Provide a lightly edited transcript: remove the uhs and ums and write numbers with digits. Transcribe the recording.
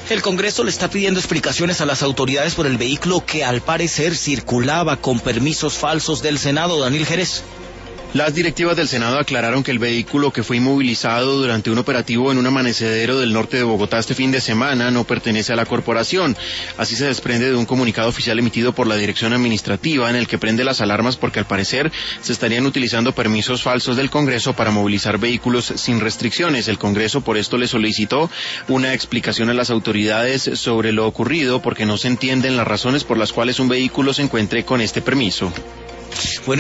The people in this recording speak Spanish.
El Congreso le está pidiendo explicaciones a las autoridades por el vehículo que al parecer circulaba con permisos falsos del Senado. Daniel Jerez. Las directivas del Senado aclararon que el vehículo que fue inmovilizado durante un operativo en un amanecedero del norte de Bogotá este fin de semana no pertenece a la corporación. Así se desprende de un comunicado oficial emitido por la Dirección Administrativa en el que prende las alarmas porque al parecer se estarían utilizando permisos falsos del Congreso para movilizar vehículos sin restricciones. El Congreso por esto le solicitó una explicación a las autoridades sobre lo ocurrido porque no se entienden las razones por las cuales un vehículo se encuentre con este permiso. Bueno,